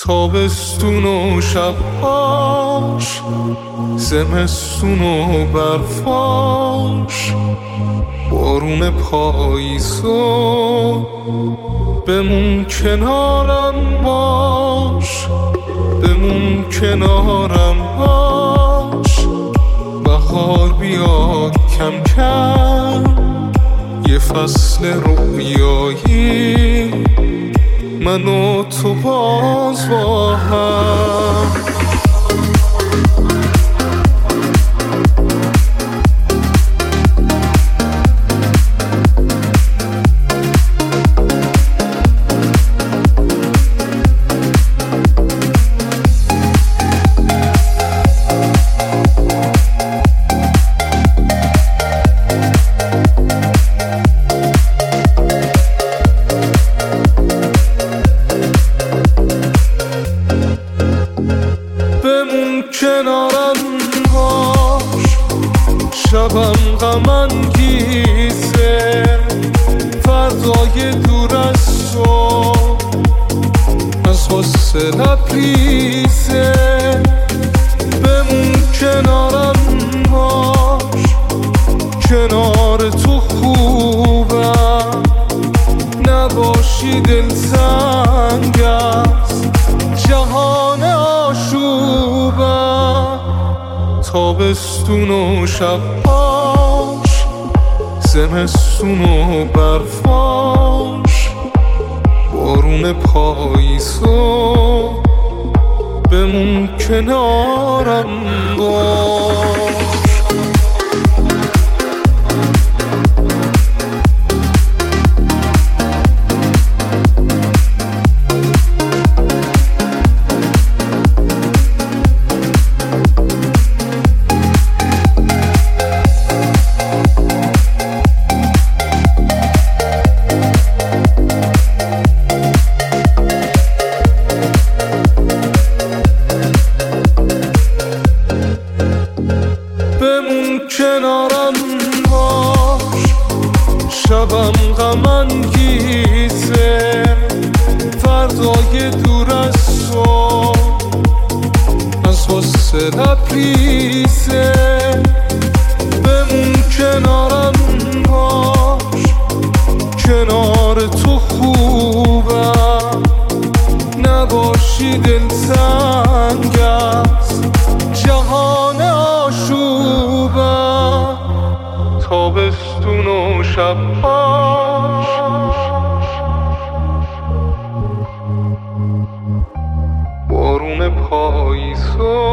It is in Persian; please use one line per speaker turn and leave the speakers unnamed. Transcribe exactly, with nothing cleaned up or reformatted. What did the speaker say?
تابستون و شبهاش، زمستون و برفاش، بارون پاییزو بمون کنارم باش، بمون کنارم باش. بهار بیاد کم کم، یه فصل رویایی، من و تو باز با هم. کنارم باش، شبم غم انگیزه، فردای دور از تو از غصه لبریزه. بمون کنارم باش، کنار تو خوبم، نباشی دلتنگ است جهان آشوبم. تابستون و شبهاش، زمستون و برفاش، بارون پاییزو بمون کنارم باش. کنارم باش، شبم غم انگیزه، فردای دور از تو از غصه لبریزه. بمون کنارم باش، کنار تو خوبم، نباشی دلتنگ است جهان آشوبم. تابستون و شبهاش، بارون پاییزو